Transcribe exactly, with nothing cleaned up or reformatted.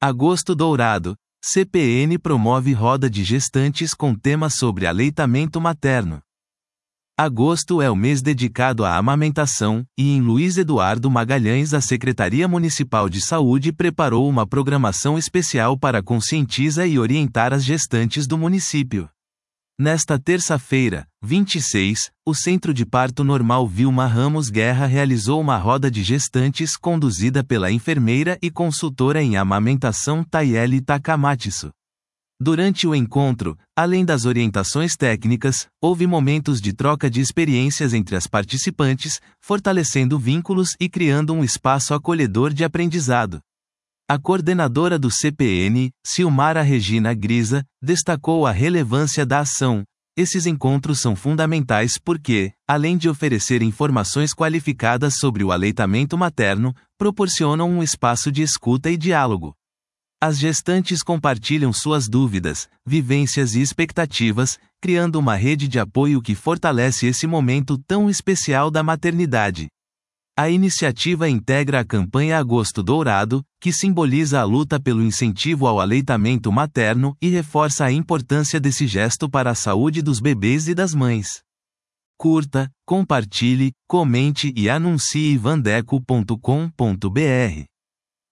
Agosto Dourado. C P N promove roda de gestantes com tema sobre aleitamento materno. Agosto é o mês dedicado à amamentação, e em Luiz Eduardo Magalhães a Secretaria Municipal de Saúde preparou uma programação especial para conscientizar e orientar as gestantes do município. Nesta terça-feira, vinte e seis, o Centro de Parto Normal Vilma Ramos Guerra realizou uma roda de gestantes conduzida pela enfermeira e consultora em amamentação Tayeli Takamatsu. Durante o encontro, além das orientações técnicas, houve momentos de troca de experiências entre as participantes, fortalecendo vínculos e criando um espaço acolhedor de aprendizado. A coordenadora do C P N, Silmara Regina Grisa, destacou a relevância da ação. Esses encontros são fundamentais porque, além de oferecer informações qualificadas sobre o aleitamento materno, proporcionam um espaço de escuta e diálogo. As gestantes compartilham suas dúvidas, vivências e expectativas, criando uma rede de apoio que fortalece esse momento tão especial da maternidade. A iniciativa integra a campanha Agosto Dourado, que simboliza a luta pelo incentivo ao aleitamento materno e reforça a importância desse gesto para a saúde dos bebês e das mães. Curta, compartilhe, comente e anuncie vandeco ponto com ponto br.